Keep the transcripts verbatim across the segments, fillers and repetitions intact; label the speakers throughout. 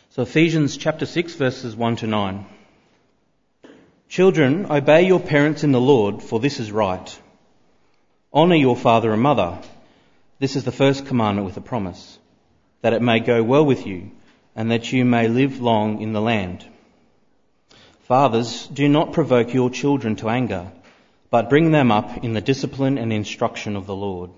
Speaker 1: So Ephesians chapter six, verses one to nine. Children, obey your parents in the Lord, for this is right. Honour your father and mother. This is the first commandment with a promise, that it may go well with you, and that you may live long in the land. Fathers, do not provoke your children to anger, but bring them up in the discipline and instruction of the Lord.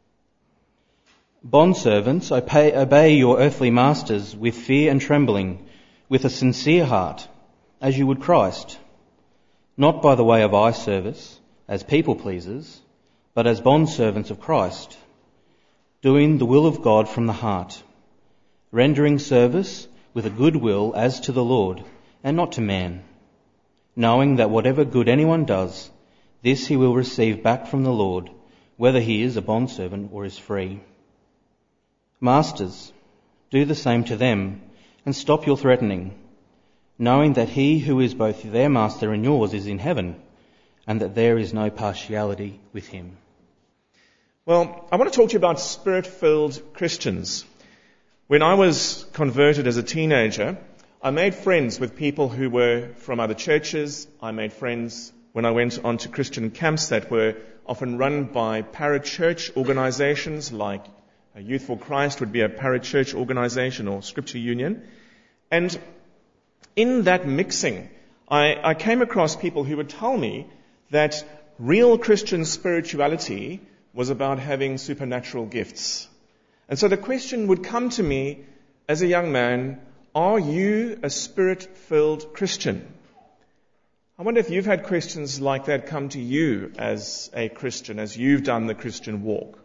Speaker 1: Bondservants, obey your earthly masters with fear and trembling, with a sincere heart, as you would Christ, not by the way of eye service, as people pleasers, but as bondservants of Christ, doing the will of God from the heart, rendering service with a good will as to the Lord, and not to man, knowing that whatever good anyone does, this he will receive back from the Lord, whether he is a bondservant or is free. Masters, do the same to them, and stop your threatening, knowing that he who is both their master and yours is in heaven, and that there is no partiality with him.
Speaker 2: Well, I want to talk to you about Spirit-filled Christians. When I was converted as a teenager, I made friends with people who were from other churches. I made friends when I went on to Christian camps that were often run by parachurch organizations, like Youth for Christ would be a parachurch organization, or Scripture Union. And in that mixing, I, I came across people who would tell me that real Christian spirituality was about having supernatural gifts. And so the question would come to me as a young man, are you a Spirit-filled Christian? I wonder if you've had questions like that come to you as a Christian, as you've done the Christian walk.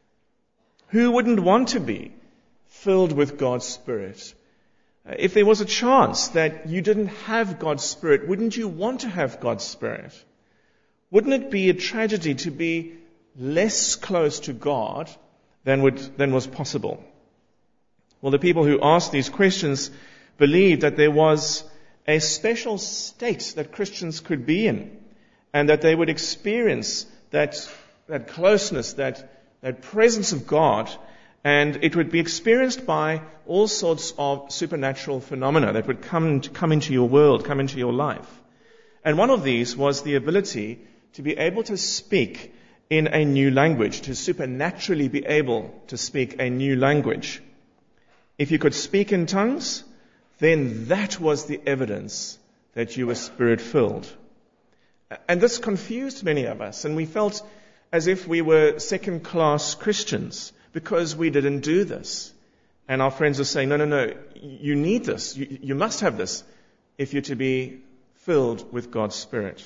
Speaker 2: Who wouldn't want to be filled with God's Spirit? If there was a chance that you didn't have God's Spirit, wouldn't you want to have God's Spirit? Wouldn't it be a tragedy to be less close to God than would, than was possible? Well, the people who asked these questions believed that there was a special state that Christians could be in, and that they would experience that, that closeness, that that presence of God, and it would be experienced by all sorts of supernatural phenomena that would come to, come into your world, come into your life. And one of these was the ability to be able to speak in a new language, to supernaturally be able to speak a new language. If you could speak in tongues, then that was the evidence that you were Spirit-filled. And this confused many of us, and we felt as if we were second-class Christians because we didn't do this. And our friends are saying, no, no, no, you need this. You, you must have this if you're to be filled with God's Spirit.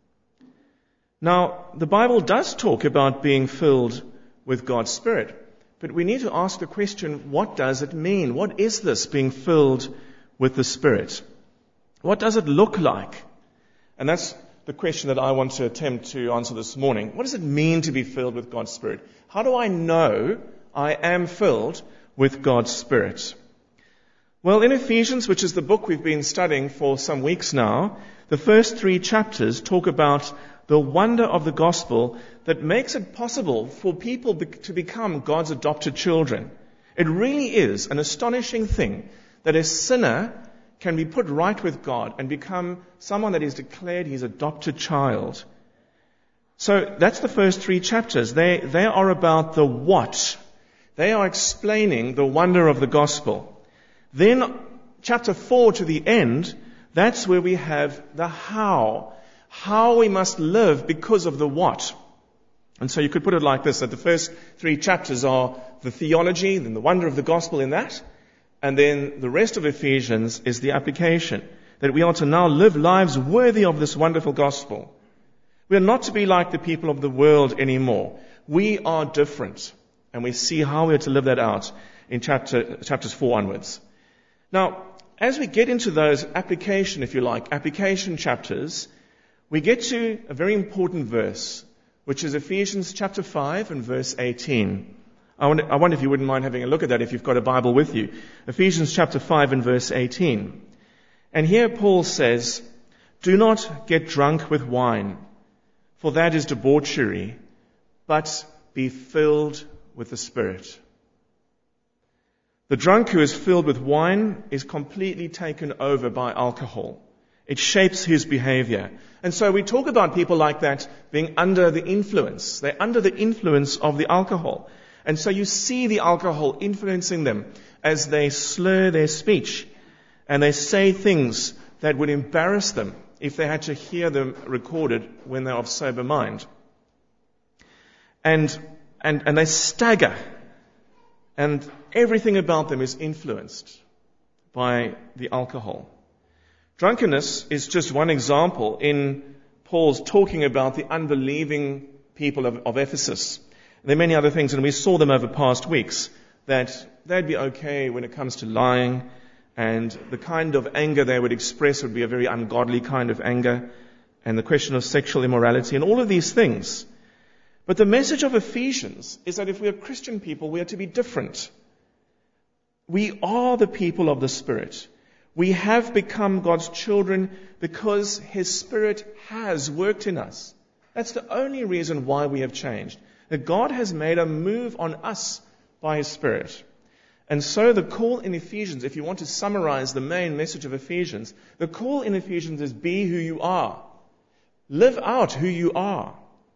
Speaker 2: Now, the Bible does talk about being filled with God's Spirit, but we need to ask the question, what does it mean? What is this, being filled with the Spirit? What does it look like? And that's the question that I want to attempt to answer this morning. What does it mean to be filled with God's Spirit? How do I know I am filled with God's Spirit? Well, in Ephesians, which is the book we've been studying for some weeks now, the first three chapters talk about the wonder of the gospel that makes it possible for people to become God's adopted children. It really is an astonishing thing that a sinner can be put right with God and become someone that is declared his adopted child. So that's the first three chapters. They, they are about the what. They are explaining the wonder of the gospel. Then chapter four to the end, that's where we have the how. How we must live because of the what. And so you could put it like this, that the first three chapters are the theology, then the wonder of the gospel in that. And then the rest of Ephesians is the application, that we are to now live lives worthy of this wonderful gospel. We are not to be like the people of the world anymore. We are different. And we see how we are to live that out in chapter, chapters four onwards. Now, as we get into those application, if you like, application chapters, we get to a very important verse, which is Ephesians chapter five and verse eighteen. I wonder, I wonder if you wouldn't mind having a look at that if you've got a Bible with you. Ephesians chapter five and verse eighteen. And here Paul says, "Do not get drunk with wine, for that is debauchery, but be filled with the Spirit." The drunk who is filled with wine is completely taken over by alcohol. It shapes his behavior. And so we talk about people like that being under the influence. They're under the influence of the alcohol. And so you see the alcohol influencing them as they slur their speech and they say things that would embarrass them if they had to hear them recorded when they're of sober mind. And, and, and they stagger. And everything about them is influenced by the alcohol. Drunkenness is just one example in Paul's talking about the unbelieving people of, of Ephesus. There are many other things, and we saw them over past weeks, that they'd be okay when it comes to lying, and the kind of anger they would express would be a very ungodly kind of anger, and the question of sexual immorality, and all of these things. But the message of Ephesians is that if we are Christian people, we are to be different. We are the people of the Spirit. We have become God's children because His Spirit has worked in us. That's the only reason why we have changed. That God has made a move on us by His Spirit. And so the call in Ephesians, if you want to summarize the main message of Ephesians, the call in Ephesians is be who you are. Live out who you are.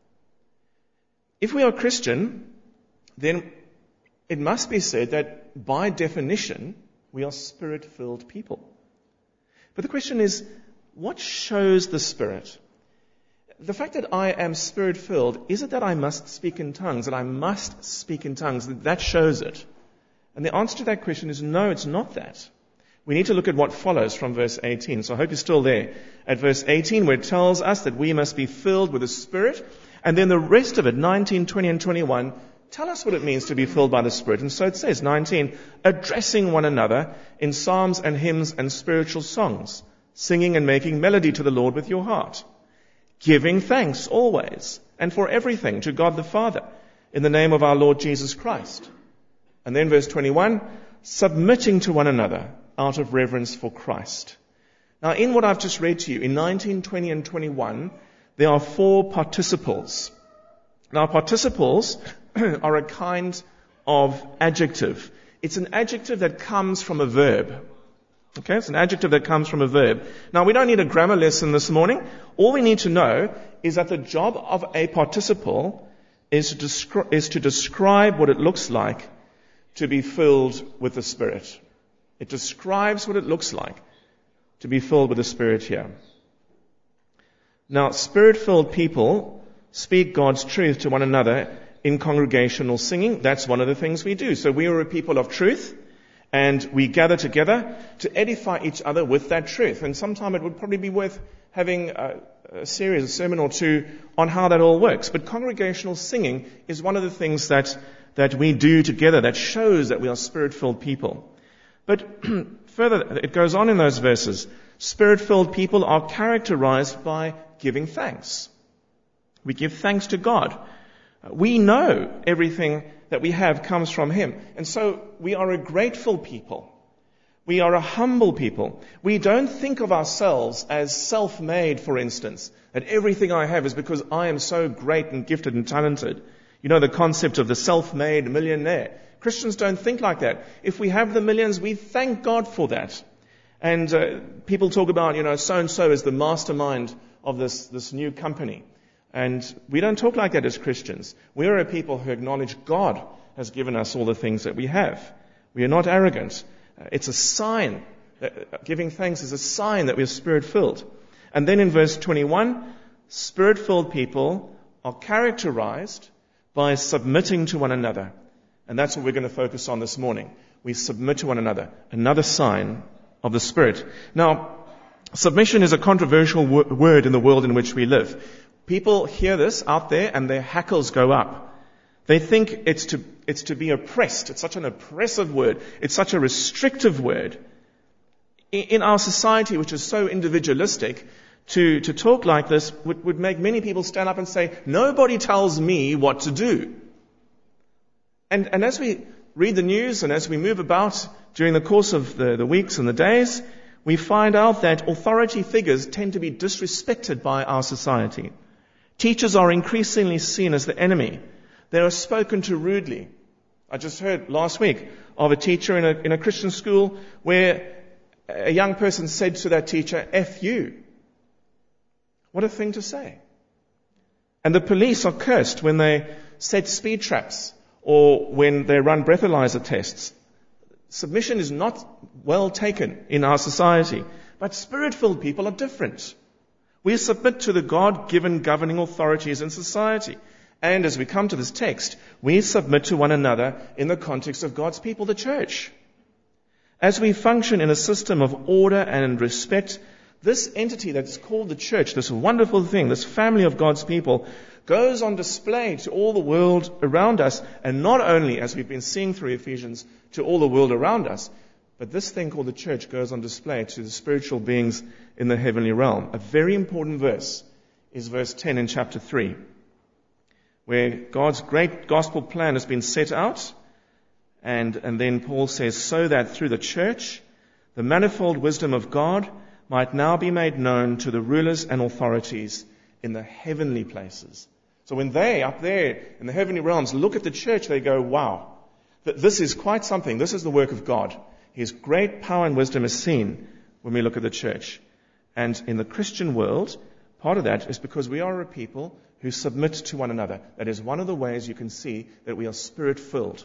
Speaker 2: If we are Christian, then it must be said that by definition, we are Spirit-filled people. But the question is, what shows the Spirit? The fact that I am Spirit-filled, is it that I must speak in tongues, that I must speak in tongues, that shows it? And the answer to that question is no, it's not that. We need to look at what follows from verse eighteen. So I hope you're still there. At verse eighteen, where it tells us that we must be filled with the Spirit, and then the rest of it, nineteen, twenty, and twenty-one, tell us what it means to be filled by the Spirit. And so it says, nineteen, addressing one another in psalms and hymns and spiritual songs, singing and making melody to the Lord with your heart, giving thanks always and for everything to God the Father in the name of our Lord Jesus Christ. And then verse twenty-one, submitting to one another out of reverence for Christ. Now, in what I've just read to you, in nineteen, twenty, and twenty-one, there are four participles. Now, participles are a kind of adjective. It's an adjective that comes from a verb. Okay, it's an adjective that comes from a verb. Now, we don't need a grammar lesson this morning. All we need to know is that the job of a participle is to, descri- is to describe what it looks like to be filled with the Spirit. It describes what it looks like to be filled with the Spirit here. Now, Spirit-filled people speak God's truth to one another in congregational singing. That's one of the things we do. So we are a people of truth, and we gather together to edify each other with that truth. And sometime it would probably be worth having a, a series, a sermon or two on how that all works. But congregational singing is one of the things that, that we do together that shows that we are Spirit-filled people. But further, it goes on in those verses. Spirit-filled people are characterized by giving thanks. We give thanks to God. We know everything that we have comes from Him. And so we are a grateful people. We are a humble people. We don't think of ourselves as self-made, for instance, that everything I have is because I am so great and gifted and talented. You know the concept of the self-made millionaire. Christians don't think like that. If we have the millions, we thank God for that. And uh, people talk about, you know, so-and-so is the mastermind of this, this new company. And we don't talk like that as Christians. We are a people who acknowledge God has given us all the things that we have. We are not arrogant. Uh, it's a sign. That, uh, giving thanks is a sign that we are Spirit-filled. And then in verse twenty-one, Spirit-filled people are characterized by submitting to one another. And that's what we're going to focus on this morning. We submit to one another. Another sign of the Spirit. Now, submission is a controversial w- word in the world in which we live. People hear this out there and their hackles go up. They think it's to, it's to be oppressed. It's such an oppressive word. It's such a restrictive word. In, in our society, which is so individualistic, to, to talk like this would, would make many people stand up and say, nobody tells me what to do. And, and as we read the news and as we move about during the course of the, the weeks and the days, we find out that authority figures tend to be disrespected by our society. Teachers are increasingly seen as the enemy. They are spoken to rudely. I just heard last week of a teacher in a, in a Christian school where a young person said to that teacher, F you. What a thing to say. And the police are cursed when they set speed traps or when they run breathalyzer tests. Submission is not well taken in our society. But Spirit-filled people are different. We submit to the God-given governing authorities in society. And as we come to this text, we submit to one another in the context of God's people, the church. As we function in a system of order and respect, this entity that's called the church, this wonderful thing, this family of God's people, goes on display to all the world around us, and not only, as we've been seeing through Ephesians, to all the world around us, but this thing called the church goes on display to the spiritual beings in the heavenly realm. A very important verse is verse ten in chapter three, where God's great gospel plan has been set out, and, and then Paul says, so that through the church, the manifold wisdom of God might now be made known to the rulers and authorities in the heavenly places. So when they, up there in the heavenly realms, look at the church, they go, wow, th- this is quite something. This is the work of God. His great power and wisdom is seen when we look at the church. And in the Christian world, part of that is because we are a people who submit to one another. That is one of the ways you can see that we are Spirit-filled.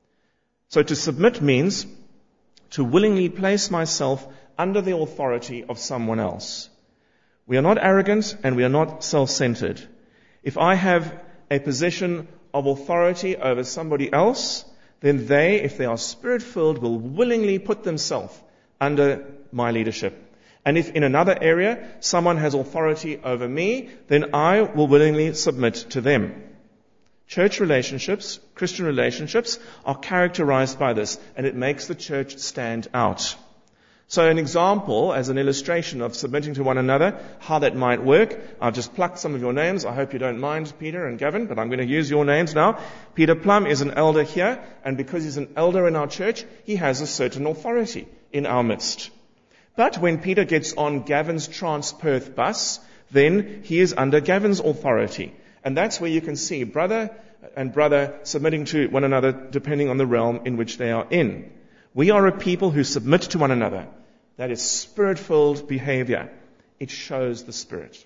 Speaker 2: So to submit means to willingly place myself under the authority of someone else. We are not arrogant and we are not self-centered. If I have a position of authority over somebody else, then they, if they are Spirit-filled, will willingly put themselves under my leadership. And if in another area someone has authority over me, then I will willingly submit to them. Church relationships, Christian relationships, are characterized by this, and it makes the church stand out. So an example, as an illustration of submitting to one another, how that might work, I've just plucked some of your names. I hope you don't mind, Peter and Gavin, but I'm going to use your names now. Peter Plum is an elder here, and because he's an elder in our church, he has a certain authority in our midst. But when Peter gets on Gavin's Transperth bus, then he is under Gavin's authority. And that's where you can see brother and brother submitting to one another depending on the realm in which they are in. We are a people who submit to one another. That is Spirit-filled behavior. It shows the Spirit.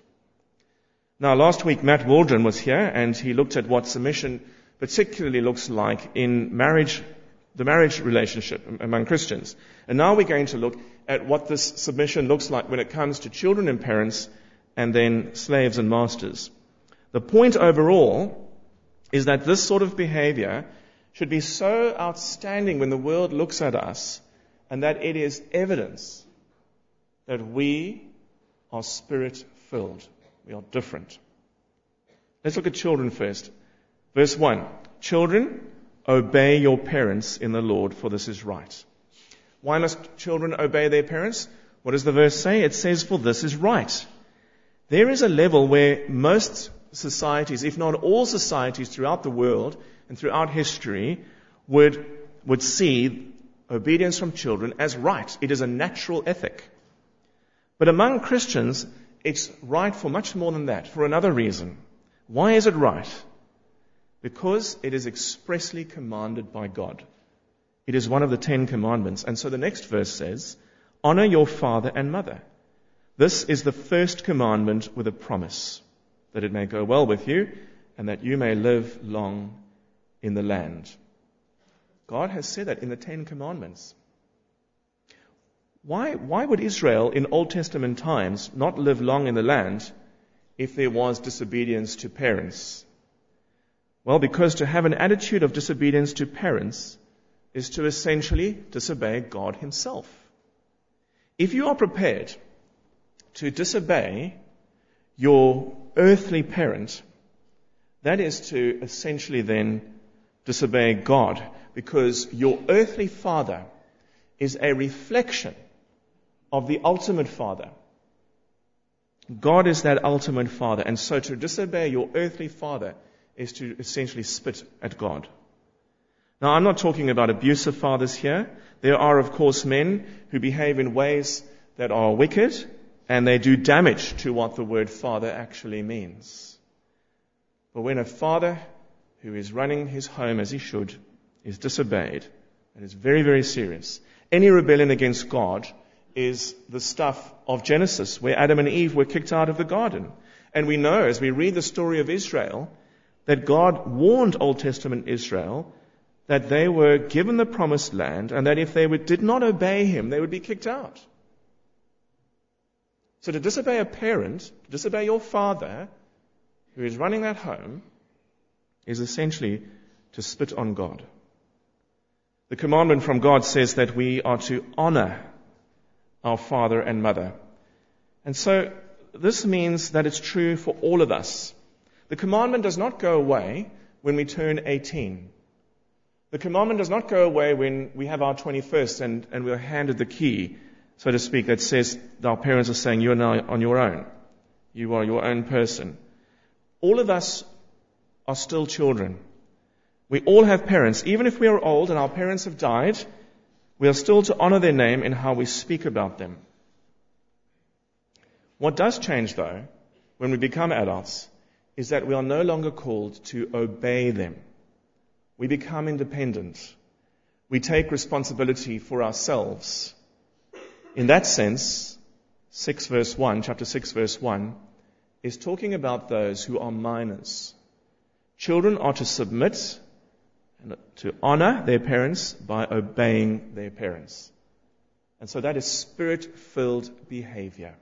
Speaker 2: Now, last week Matt Waldron was here and he looked at what submission particularly looks like in marriage, the marriage relationship among Christians. And now we're going to look at what this submission looks like when it comes to children and parents and then slaves and masters. The point overall is that this sort of behavior should be so outstanding when the world looks at us, and that it is evidence that we are Spirit-filled. We are different. Let's look at children first. Verse one. Children, obey your parents in the Lord, for this is right. Why must children obey their parents? What does the verse say? It says, for this is right. There is a level where most societies, if not all societies throughout the world and throughout history, would, would see obedience from children as right. It is a natural ethic. But among Christians, it's right for much more than that, for another reason. Why is it right? Because it is expressly commanded by God. It is one of the Ten Commandments. And so the next verse says, honor your father and mother. This is the first commandment with a promise, that it may go well with you and that you may live long in the land. God has said that in the Ten Commandments. Why, why would Israel in Old Testament times not live long in the land if there was disobedience to parents? Well, because to have an attitude of disobedience to parents is to essentially disobey God Himself. If you are prepared to disobey your earthly parent, that is to essentially then disobey God, because your earthly father is a reflection of the ultimate Father. God is that ultimate Father, and so to disobey your earthly father is to essentially spit at God. Now, I'm not talking about abusive fathers here. There are, of course, men who behave in ways that are wicked, and they do damage to what the word father actually means. But when a father who is running his home as he should is disobeyed, and it's very, very serious. Any rebellion against God is the stuff of Genesis, where Adam and Eve were kicked out of the garden. And we know, as we read the story of Israel, that God warned Old Testament Israel that they were given the promised land, and that if they would, did not obey Him, they would be kicked out. So to disobey a parent, to disobey your father, who is running that home, is essentially to spit on God. The commandment from God says that we are to honor our father and mother. And so this means that it's true for all of us. The commandment does not go away when we turn eighteen. The commandment does not go away when we have our twenty-first and, and we're handed the key, so to speak, that says our parents are saying, you're now on your own. You are your own person. All of us are still children. We all have parents. Even if we are old and our parents have died, we are still to honor their name in how we speak about them. What does change, though, when we become adults, is that we are no longer called to obey them. We become independent. We take responsibility for ourselves. In that sense, six verse one, chapter six verse one, is talking about those who are minors. Children are to submit and to honor their parents by obeying their parents. And so that is spirit-filled behavior.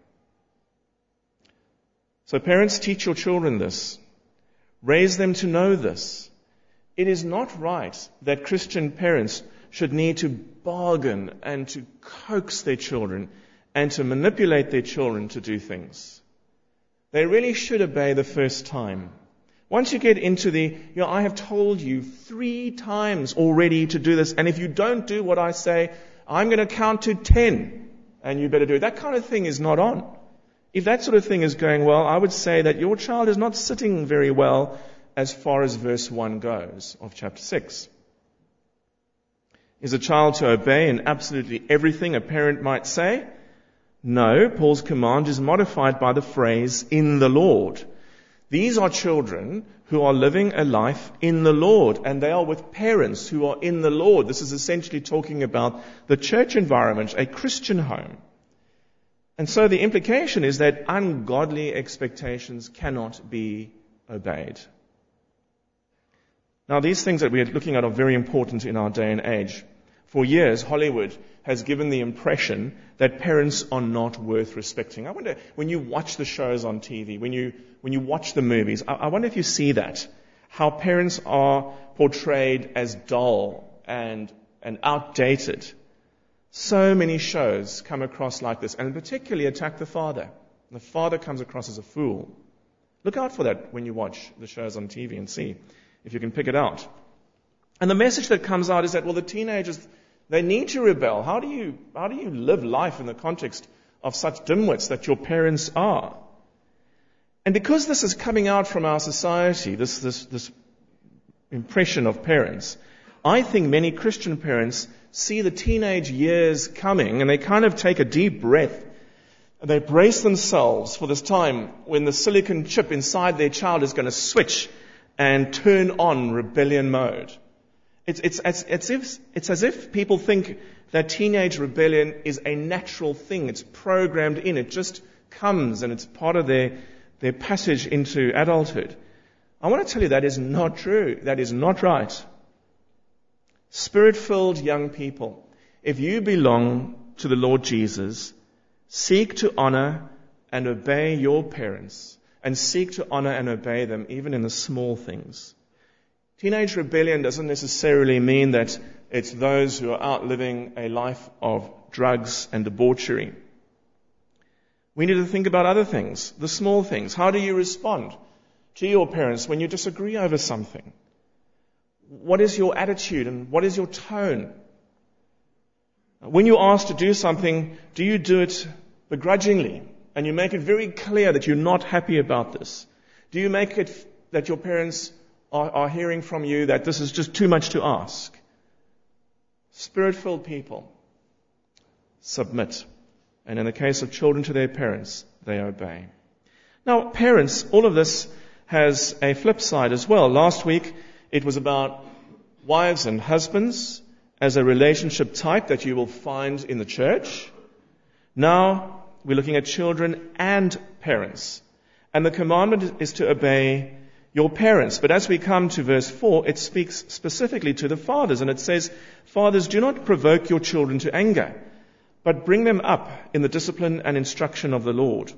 Speaker 2: So parents, teach your children this. Raise them to know this. It is not right that Christian parents should need to bargain and to coax their children and to manipulate their children to do things. They really should obey the first time. Once you get into the, you know, I have told you three times already to do this, and if you don't do what I say, I'm going to count to ten, and you better do it. That kind of thing is not on. If that sort of thing is going well, I would say that your child is not sitting very well as far as verse one goes of chapter six. Is a child to obey in absolutely everything a parent might say? No, Paul's command is modified by the phrase, in the Lord. These are children who are living a life in the Lord, and they are with parents who are in the Lord. This is essentially talking about the church environment, a Christian home. And so the implication is that ungodly expectations cannot be obeyed. Now, these things that we are looking at are very important in our day and age. For years, Hollywood has given the impression that parents are not worth respecting. I wonder, when you watch the shows on T V, when you when you watch the movies, I, I wonder if you see that, how parents are portrayed as dull and and outdated. So many shows come across like this, and particularly attack the father. The father comes across as a fool. Look out for that when you watch the shows on T V and see if you can pick it out. And the message that comes out is that, well, the teenagers, they need to rebel. How do you, how do you live life in the context of such dimwits that your parents are? And because this is coming out from our society, this, this, this impression of parents, I think many Christian parents see the teenage years coming and they kind of take a deep breath and they brace themselves for this time when the silicon chip inside their child is going to switch and turn on rebellion mode. It's, it's, it's, it's, if, it's as if people think that teenage rebellion is a natural thing. It's programmed in. It just comes and it's part of their, their passage into adulthood. I want to tell you that is not true. That is not right. Spirit-filled young people, if you belong to the Lord Jesus, seek to honor and obey your parents, and seek to honor and obey them even in the small things. Teenage rebellion doesn't necessarily mean that it's those who are out living a life of drugs and debauchery. We need to think about other things, the small things. How do you respond to your parents when you disagree over something? What is your attitude and what is your tone? When you're asked to do something, do you do it begrudgingly? And you make it very clear that you're not happy about this? Do you make it that your parents are, are hearing from you that this is just too much to ask? Spirit-filled people submit. And in the case of children to their parents, they obey. Now, parents, all of this has a flip side as well. Last week, it was about wives and husbands as a relationship type that you will find in the church. Now we're looking at children and parents. And the commandment is to obey your parents. But as we come to verse four, it speaks specifically to the fathers. And it says, fathers, do not provoke your children to anger, but bring them up in the discipline and instruction of the Lord.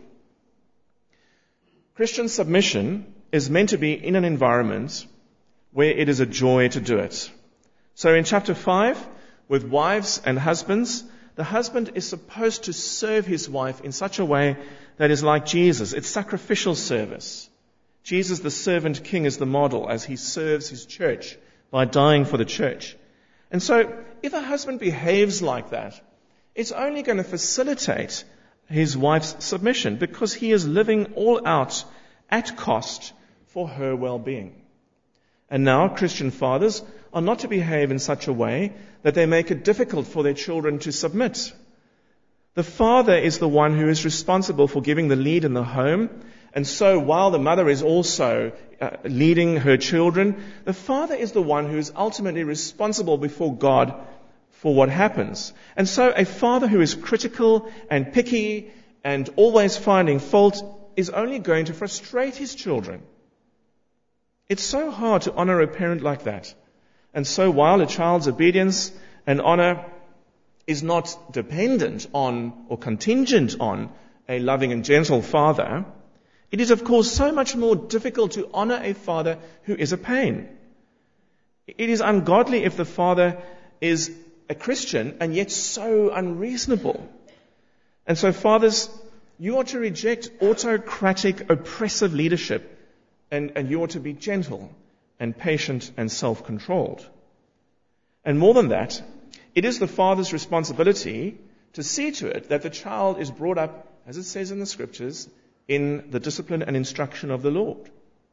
Speaker 2: Christian submission is meant to be in an environment where it is a joy to do it. So in chapter five, with wives and husbands, the husband is supposed to serve his wife in such a way that is like Jesus. It's sacrificial service. Jesus, the servant king, is the model as he serves his church by dying for the church. And so if a husband behaves like that, it's only going to facilitate his wife's submission because he is living all out at cost for her well-being. And now Christian fathers are not to behave in such a way that they make it difficult for their children to submit. The father is the one who is responsible for giving the lead in the home. And so while the mother is also uh, leading her children, the father is the one who is ultimately responsible before God for what happens. And so a father who is critical and picky and always finding fault is only going to frustrate his children. It's so hard to honor a parent like that. And so while a child's obedience and honor is not dependent on or contingent on a loving and gentle father, it is of course so much more difficult to honor a father who is a pain. It is ungodly if the father is a Christian and yet so unreasonable. And so fathers, you are to reject autocratic, oppressive leadership, and, and you are to be gentle and patient and self-controlled. And more than that, it is the father's responsibility to see to it that the child is brought up, as it says in the scriptures, in the discipline and instruction of the Lord.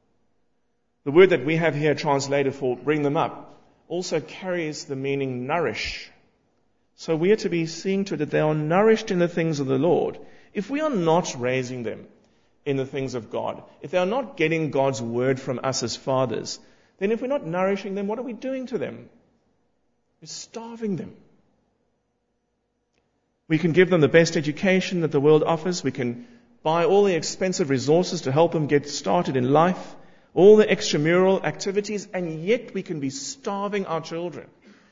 Speaker 2: The word that we have here translated for bring them up also carries the meaning nourish. So we are to be seeing to it that they are nourished in the things of the Lord. If we are not raising them in the things of God, if they are not getting God's word from us as fathers, then if we're not nourishing them, what are we doing to them? We're starving them. We can give them the best education that the world offers. We can buy all the expensive resources to help them get started in life, all the extramural activities, and yet we can be starving our children.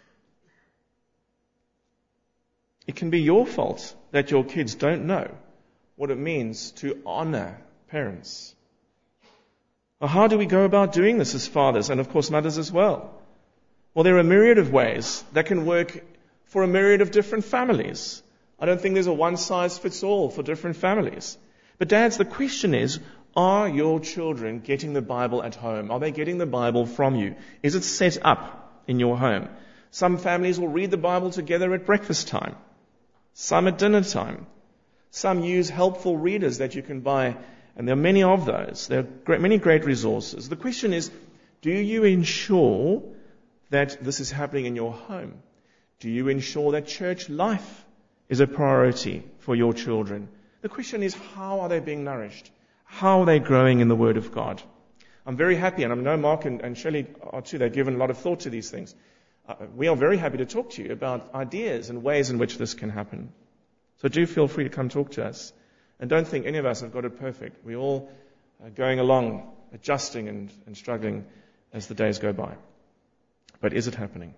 Speaker 2: It can be your fault that your kids don't know what it means to honor parents. Well, how do we go about doing this as fathers, and of course mothers as well? Well, there are a myriad of ways that can work for a myriad of different families. I don't think there's a one-size-fits-all for different families. But dads, the question is, are your children getting the Bible at home? Are they getting the Bible from you? Is it set up in your home? Some families will read the Bible together at breakfast time. Some at dinner time. Some use helpful readers that you can buy, and there are many of those. There are great, many great resources. The question is, do you ensure that this is happening in your home? Do you ensure that church life is a priority for your children? The question is, how are they being nourished? How are they growing in the Word of God? I'm very happy, and I know Mark and, and Shelley are too. They've given a lot of thought to these things. Uh, we are very happy to talk to you about ideas and ways in which this can happen. So do feel free to come talk to us. And don't think any of us have got it perfect. We're all uh, going along, adjusting and, and struggling as the days go by. But is it happening?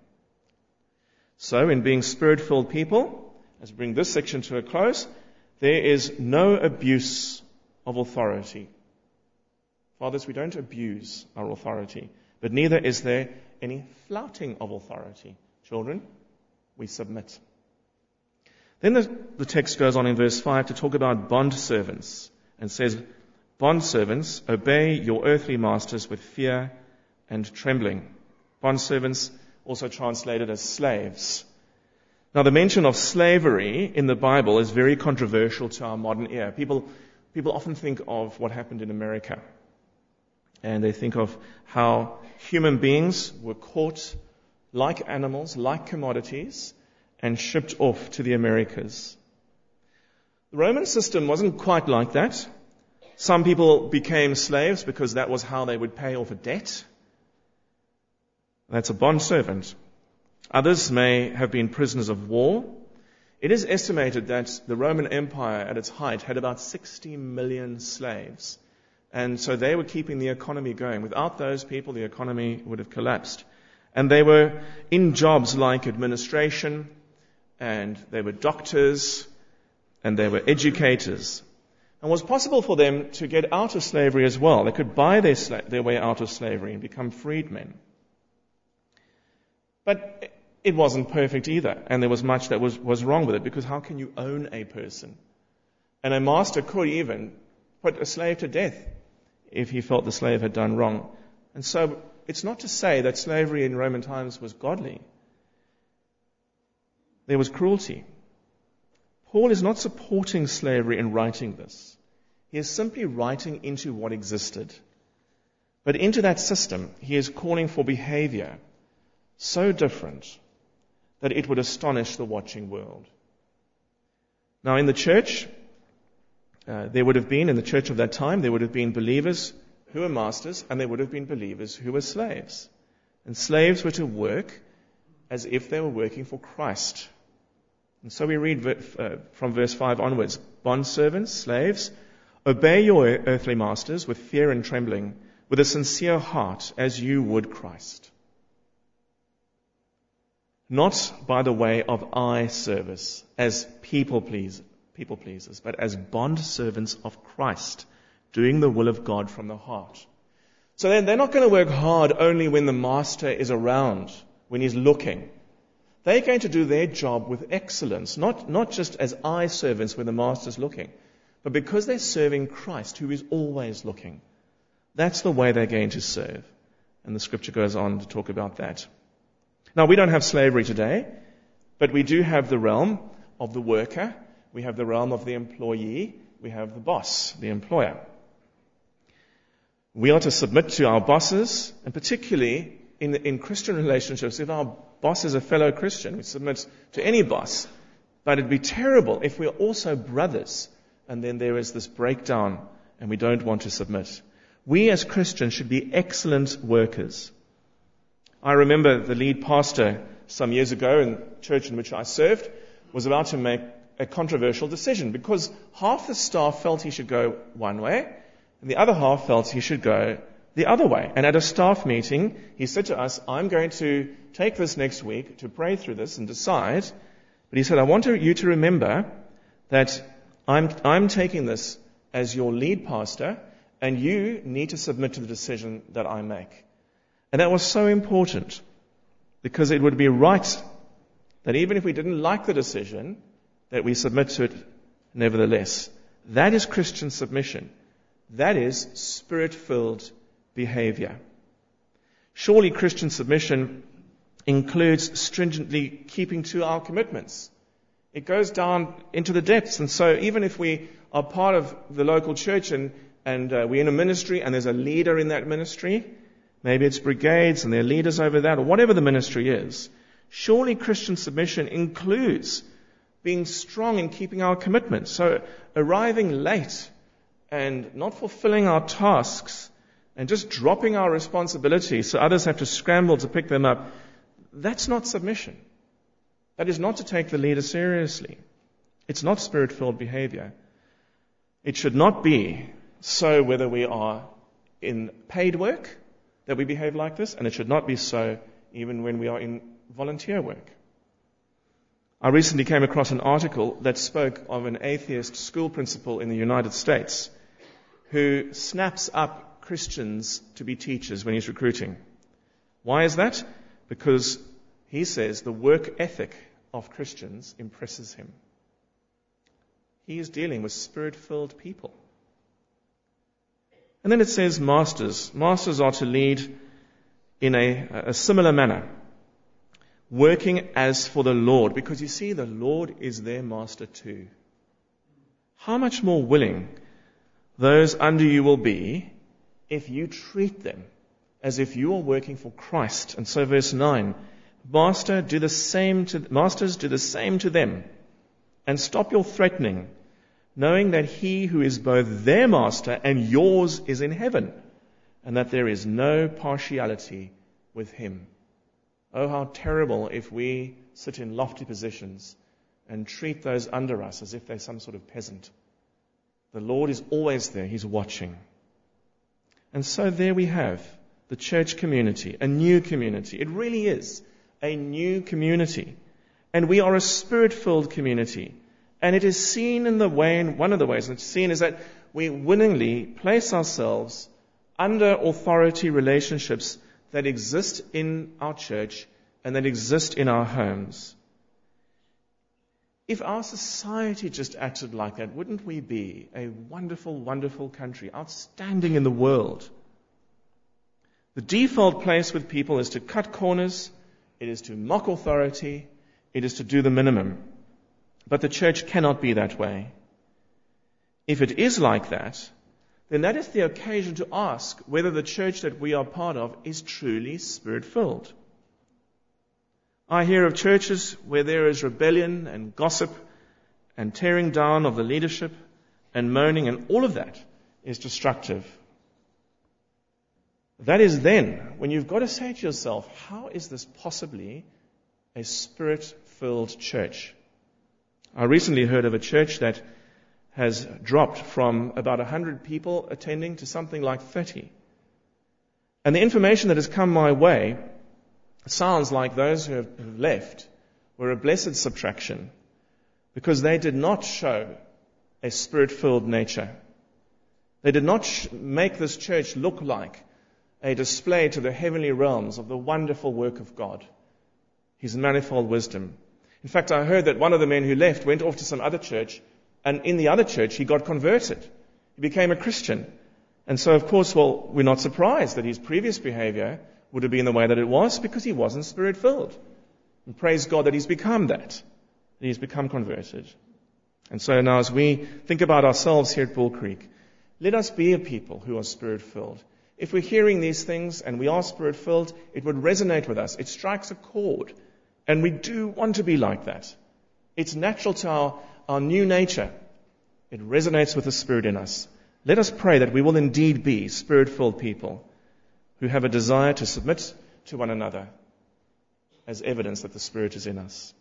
Speaker 2: So in being Spirit-filled people, as we bring this section to a close, there is no abuse of authority. Fathers, we don't abuse our authority, but neither is there any flouting of authority. Children, we submit. Then the, the text goes on in verse five to talk about bond servants and says, bond servants, obey your earthly masters with fear and trembling. Bond servants, also translated as slaves. Now, the mention of slavery in the Bible is very controversial to our modern ear. People, people often think of what happened in America. And they think of how human beings were caught like animals, like commodities, and shipped off to the Americas. The Roman system wasn't quite like that. Some people became slaves because that was how they would pay off a debt. That's a bondservant. Others may have been prisoners of war. It is estimated that the Roman Empire at its height had about sixty million slaves. And so they were keeping the economy going. Without those people, the economy would have collapsed. And they were in jobs like administration, and they were doctors, and they were educators. And it was possible for them to get out of slavery as well. They could buy their, sla- their way out of slavery and become freedmen. But it wasn't perfect either, and there was much that was, was wrong with it, because how can you own a person? And a master could even put a slave to death if he felt the slave had done wrong. And so it's not to say that slavery in Roman times was godly. There was cruelty. Paul is not supporting slavery in writing this. He is simply writing into what existed. But into that system, he is calling for behavior so different that it would astonish the watching world. Now, in the church, uh, there would have been, in the church of that time, there would have been believers who were masters, and there would have been believers who were slaves. And slaves were to work as if they were working for Christ. And so we read uh, from verse five onwards, bondservants, slaves, obey your earthly masters with fear and trembling, with a sincere heart, as you would Christ. Not by the way of eye service, as people please, people pleasers, but as bondservants of Christ, doing the will of God from the heart. So then they're not going to work hard only when the master is around, when he's looking. They're going to do their job with excellence, not, not just as eye servants when the master's looking, but because they're serving Christ, who is always looking. That's the way they're going to serve. And the scripture goes on to talk about that. Now, we don't have slavery today, but we do have the realm of the worker. We have the realm of the employee. We have the boss, the employer. We are to submit to our bosses, and particularly in, in Christian relationships, if our boss is a fellow Christian, we submit to any boss. But it'd be terrible if we're also brothers, and then there is this breakdown, and we don't want to submit. We as Christians should be excellent workers. I remember the lead pastor some years ago in the church in which I served was about to make a controversial decision because half the staff felt he should go one way and the other half felt he should go the other way. And at a staff meeting, he said to us, I'm going to take this next week to pray through this and decide. But he said, I want you to remember that I'm, I'm taking this as your lead pastor and you need to submit to the decision that I make. And that was so important because it would be right that even if we didn't like the decision, that we submit to it nevertheless. That is Christian submission. That is Spirit-filled behavior. Surely Christian submission includes stringently keeping to our commitments. It goes down into the depths. And so even if we are part of the local church and, and uh, we're in a ministry and there's a leader in that ministry, maybe it's brigades and there are leaders over that, or whatever the ministry is. Surely Christian submission includes being strong in keeping our commitments. So arriving late and not fulfilling our tasks and just dropping our responsibilities so others have to scramble to pick them up, that's not submission. That is not to take the leader seriously. It's not Spirit-filled behavior. It should not be so whether we are in paid work that we behave like this, and it should not be so even when we are in volunteer work. I recently came across an article that spoke of an atheist school principal in the United States who snaps up Christians to be teachers when he's recruiting. Why is that? Because he says the work ethic of Christians impresses him. He is dealing with Spirit-filled people. And then it says masters. Masters are to lead in a, a similar manner, working as for the Lord, because you see, the Lord is their master too. How much more willing those under you will be if you treat them as if you are working for Christ. And so verse nine, Master, do the same to, masters, do the same to them, and stop your threatening, knowing that he who is both their master and yours is in heaven, and that there is no partiality with him. Oh, how terrible if we sit in lofty positions and treat those under us as if they're some sort of peasant. The Lord is always there. He's watching. And so there we have the church community, a new community. It really is a new community. And we are a Spirit-filled community. And it is seen in the way, in one of the ways it's seen is that we willingly place ourselves under authority relationships that exist in our church and that exist in our homes. If our society just acted like that, wouldn't we be a wonderful, wonderful country, outstanding in the world? The default place with people is to cut corners, it is to mock authority, it is to do the minimum. But the church cannot be that way. If it is like that, then that is the occasion to ask whether the church that we are part of is truly Spirit-filled. I hear of churches where there is rebellion and gossip and tearing down of the leadership and moaning, and all of that is destructive. That is then when you've got to say to yourself, how is this possibly a Spirit-filled church? I recently heard of a church that has dropped from about one hundred people attending to something like thirty. And the information that has come my way sounds like those who have left were a blessed subtraction because they did not show a Spirit-filled nature. They did not sh- make this church look like a display to the heavenly realms of the wonderful work of God, His manifold wisdom. In fact, I heard that one of the men who left went off to some other church, and in the other church he got converted. He became a Christian. And so, of course, well, we're not surprised that his previous behavior would have been the way that it was because he wasn't Spirit-filled. And praise God that he's become that, that he's become converted. And so now as we think about ourselves here at Bull Creek, let us be a people who are Spirit-filled. If we're hearing these things and we are Spirit-filled, it would resonate with us. It strikes a chord. And we do want to be like that. It's natural to our, our new nature. It resonates with the Spirit in us. Let us pray that we will indeed be Spirit-filled people who have a desire to submit to one another as evidence that the Spirit is in us.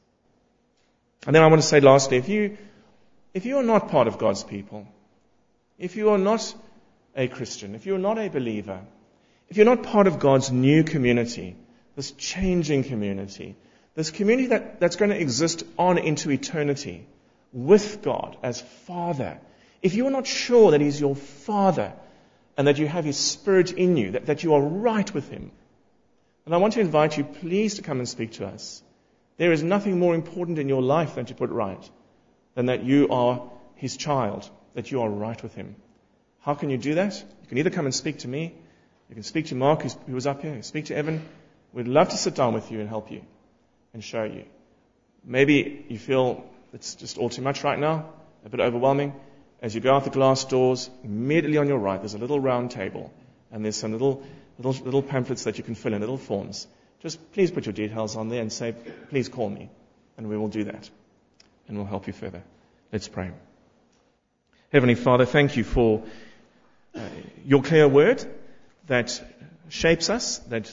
Speaker 2: And then I want to say lastly, if you, if you are not part of God's people, if you are not a Christian, if you are not a believer, if you're not part of God's new community, this changing community, this community that, that's going to exist on into eternity with God as Father, if you are not sure that He's your Father and that you have His Spirit in you, that, that you are right with Him, then I want to invite you please to come and speak to us. There is nothing more important in your life than to put right, than that you are His child, that you are right with Him. How can you do that? You can either come and speak to me, you can speak to Mark, who's, who was up here, speak to Evan. We'd love to sit down with you and help you and show you. Maybe you feel it's just all too much right now, a bit overwhelming. As you go out the glass doors, immediately on your right, there's a little round table, and there's some little, little, little pamphlets that you can fill in, little forms. Just please put your details on there and say, please call me, and we will do that, and we'll help you further. Let's pray. Heavenly Father, thank you for uh, your clear word that shapes us, that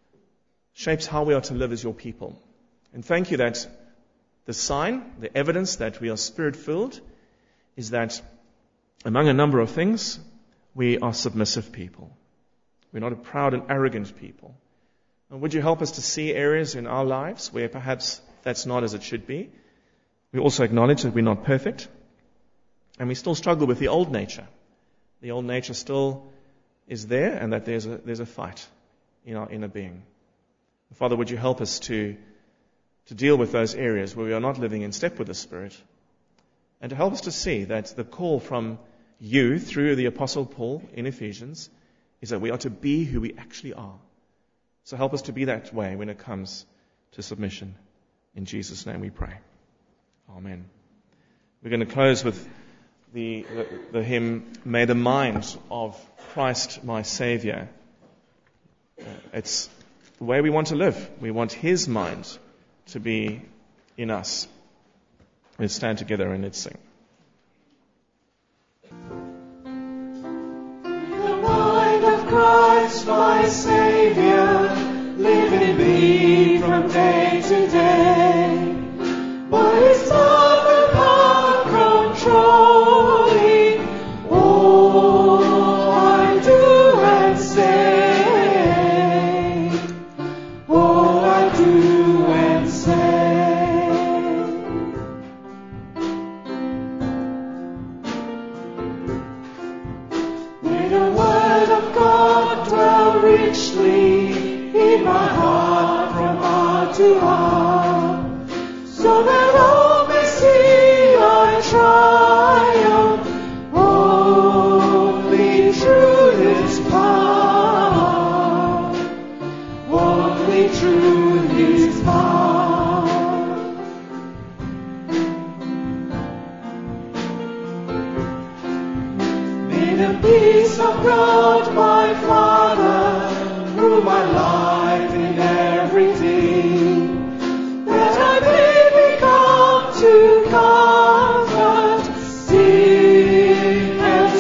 Speaker 2: shapes how we are to live as your people. And thank you that the sign, the evidence that we are Spirit-filled is that among a number of things, we are submissive people. We're not a proud and arrogant people. And would you help us to see areas in our lives where perhaps that's not as it should be? We also acknowledge that we're not perfect, and we still struggle with the old nature. The old nature still is there, and that there's a, there's a fight in our inner being. Father, would you help us to, to deal with those areas where we are not living in step with the Spirit, and to help us to see that the call from you through the Apostle Paul in Ephesians is that we are to be who we actually are. So help us to be that way when it comes to submission. In Jesus' name we pray. Amen. We're going to close with the, the, the hymn, May the Mind of Christ my Saviour. Uh, it's the way we want to live. We want His mind to be in us. Let's stand together and let's sing.
Speaker 3: The mind of Christ my Saviour, live in me from today. By His love and power controlling all I do and say. All I do and say. May the word of God dwell richly in my heart from heart to heart, so that all may see I triumph only through His power, only through His power. May the peace of God, my Father, rule my life in everything, that I may become to comfort sick and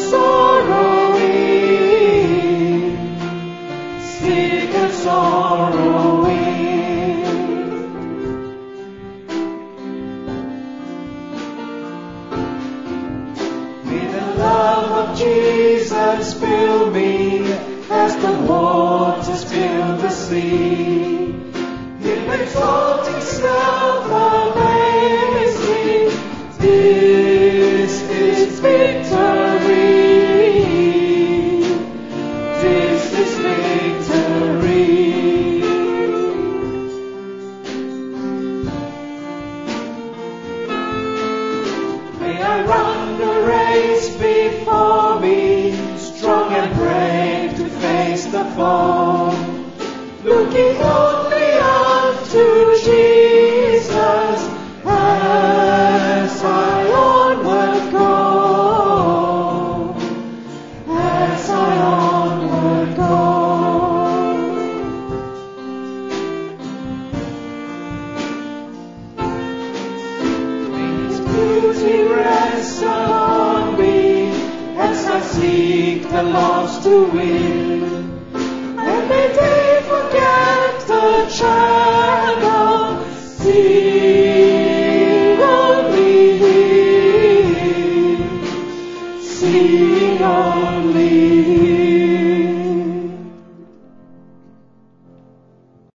Speaker 3: sorrowing, sick and sorrowing. May the love of Jesus fill me as the waters fill the sea. He'll exalt Himself amazing. This is victory. This is victory. May I run the race before me, strong and brave to face the foe, looking only unto Jesus as I onward go, as I onward go. May His beauty rest upon me as I seek the lost to win.